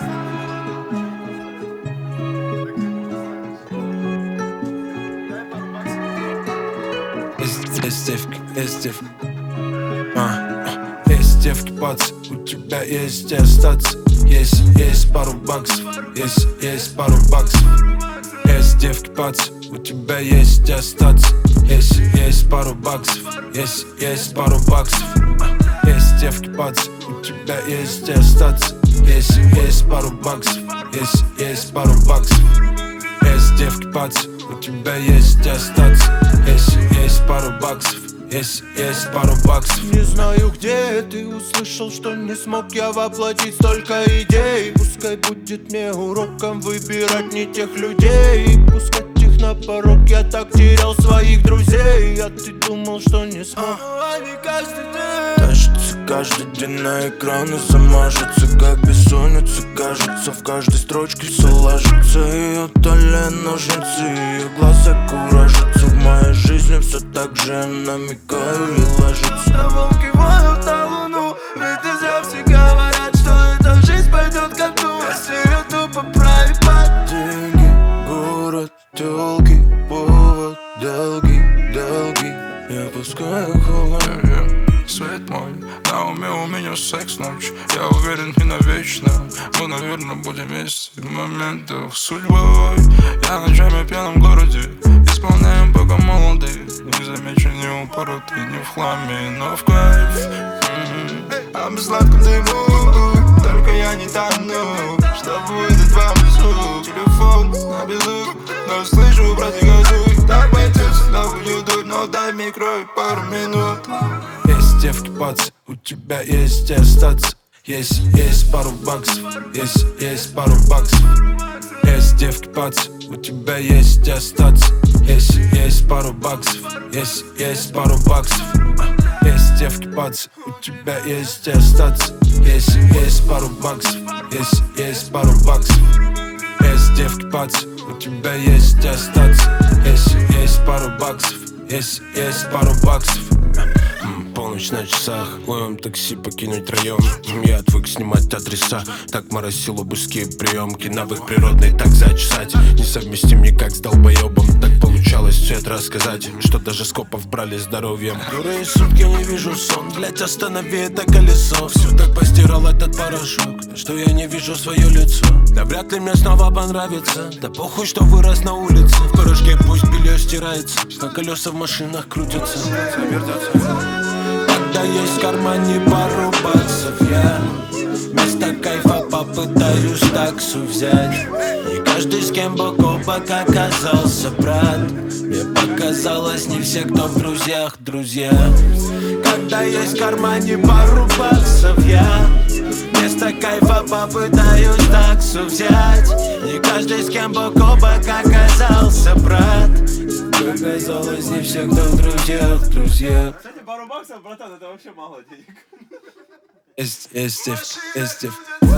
Есть девки, пац, у тебя есть где остаться. Есть пару баксов, есть пару баксов. Есть девки, пац, у тебя есть где остаться. Есть пару баксов, есть пару баксов. Есть девки, пац, у тебя есть где остаться. Есть пару баксов, есть пару баксов. Есть девки, пац, у тебя есть где остаться. Есть пару баксов, есть пару баксов. Не знаю, где ты услышал, что не смог я воплотить столько идей. Пускай будет мне уроком выбирать не тех людей, пускать их на порог. Я так терял своих друзей, а ты думал, что не смог. Они каждый день тащится каждый день на экраны, замажется как бессонница. Кажется, в каждой строчке все ложится. Ее талия ножницы, ее глаза куражатся. В моей жизни все так же намекаю и ложится. На волки воют на луну, ведь нельзя все говорят, что эта жизнь пойдет ко дну, если ее тупо править под деньги. Город, тёлки, повод, долги. Я пускаю холод. Свет мой, на уме у меня секс ночь. Я уверен, не навечно. Мы, наверное, будем вместе в моментах судьбой. Я ночами в пьяном городе исполняем пока молоды. Не замечен, не упоротый, не в хламе, но в кайф. А без сладком дыму, только я не тону. Что будет вам внизу? Телефон на беззвук, но слышу, протягивай. Так пойдет, снова будет дуть, но дай мне крой пару минут. Есть девки, пац, у тебя есть где остаться. Есть пару баксов, есть пару баксов. Есть девки, пац, у тебя есть где остаться. Есть пару баксов, есть пару баксов. Есть девки, пац, у тебя есть где остаться. Есть пару баксов, есть пару баксов. Есть девки, пац, у тебя есть где остаться. Есть пару баксов, есть пару баксов. Полночь на часах, ловим такси покинуть район. Я отвык снимать адреса, так моросил обыски приемки. Навык природный так зачесать несовместим никак с долбоебом. Так получалось цвет рассказать, что даже с копов брали здоровьем. Дурые сутки не вижу сон, блять, останови это колесо. Все так постирал этот порошок, что я не вижу свое лицо. Да вряд ли мне снова понравится, да похуй, что вырос на улице. В порошке пусть белье стирается, а колеса в машинах крутятся. Когда есть в кармане пару баксов, я вместо кайфа попытаюсь таксу взять. Не каждый с кем бок о бок оказался брат. Мне показалось, не все, кто в друзьях, друзья. Когда есть в кармане пару баксов, я вместо кайфа попытаюсь таксу взять. Не каждый с кем бок о бок оказался брат. Оказалось, не все, кто в друзьях, друзья. Кстати, пару баксов, братан, это вообще мало денег. Есть девки,